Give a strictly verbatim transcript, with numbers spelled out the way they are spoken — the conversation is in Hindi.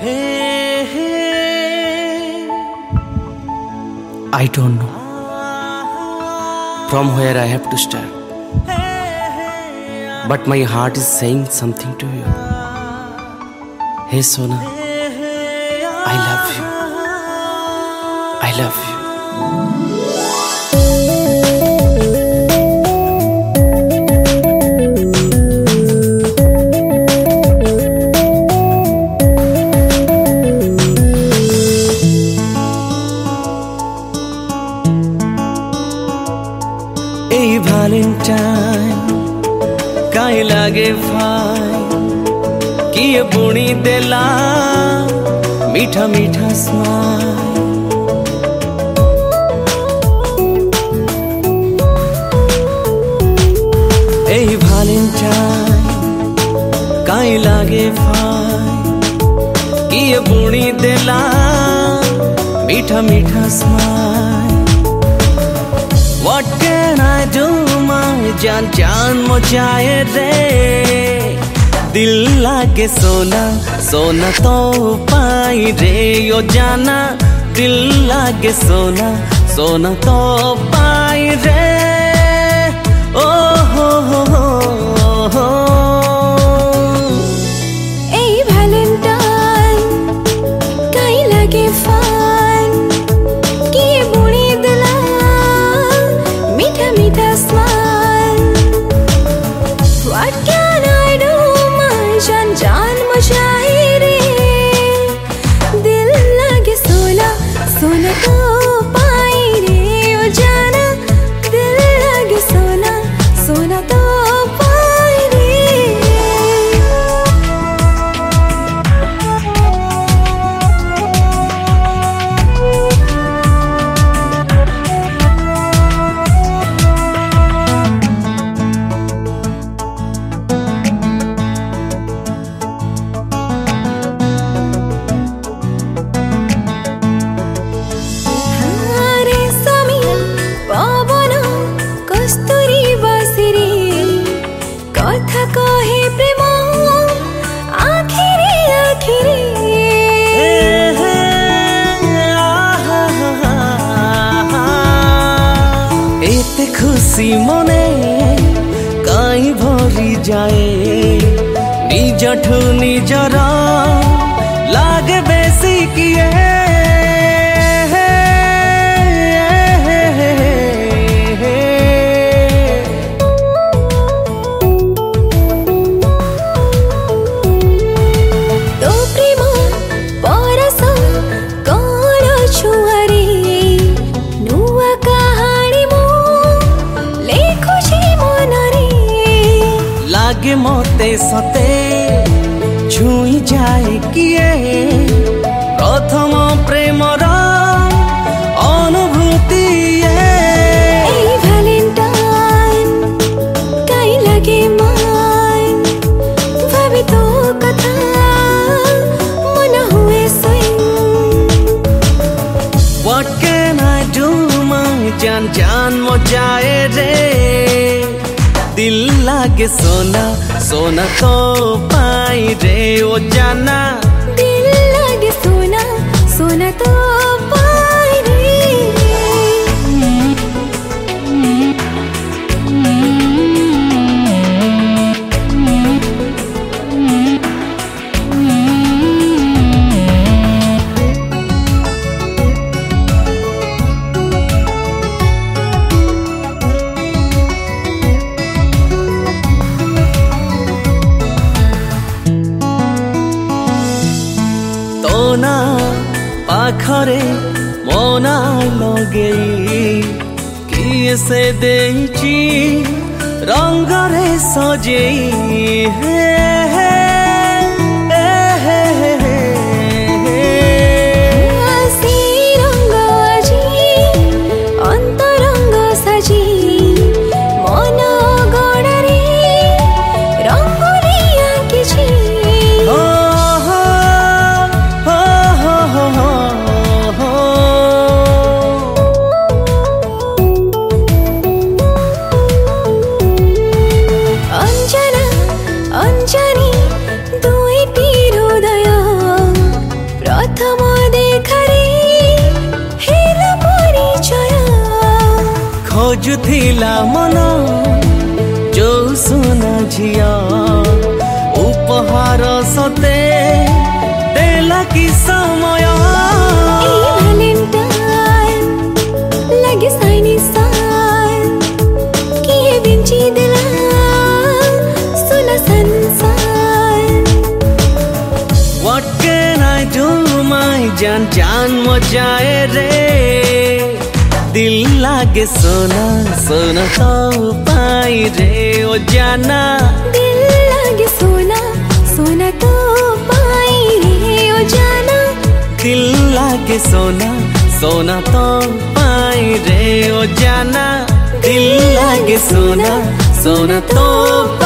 Hey, hey. I don't know from where I have to start, but my heart is saying something to you. Hey Sona, I love you. I love you. Hey Valentine, काई लागे फाइन किए बुणी देला मीठा मीठा स्माइल। Hey Valentine, काई लागे फाइन किए बुणी देला मीठा मीठा smile. What can I do my जान जान मुझाए रे, दिल लागे सोना सोना तो पाई रे यो जाना, दिल लागे सोना सोना तो पाई रे। ओ हो हो हो हो ए वैलेंटाइन काई लागे फाइन किए बुणी दिला मीठा मीठा smile. What can I do my जान जान मुझाए रे, दिल लागे सोना सोना तो पाई रे ओ जाना, दिल लागे सोना सोना तो पाई रे। खुशी मने काई भरी जाए, निजठू निजर लागे बेसी किए। तो प्रेम परस कौन छुआरे नुआ कहानी मो लागे मोते सते छुई जाए किए प्रथम प्रेमर अनुभूति। ए वैलेंटाइन काई लागे माइन भाभी तो कथा मन हुए swing। What can I do my जान जान मुझाए रे, दिल लागे सोना सोना तो पाई रे ओ जाना, दिल लागे सोना सोना तो पाई रे। ना पाखरे मोना लगेई किए से देची रंगरे सजेई। हे हे अंजनी खोजुथिला मन जो सुना झिया उपहार सते देला कि समय लगे साइनी सार किए बिंची दिला सुना संसार। What can I do my जान जान मजाए रे दिल लागे सोना सोना तो पाई रे ओ जाना दिल लागे सोना सोना तो पाई रे ओ जाना दिल लागे सोना सोना तो पाई रे ओ जाना दिल लागे सोना सोना तो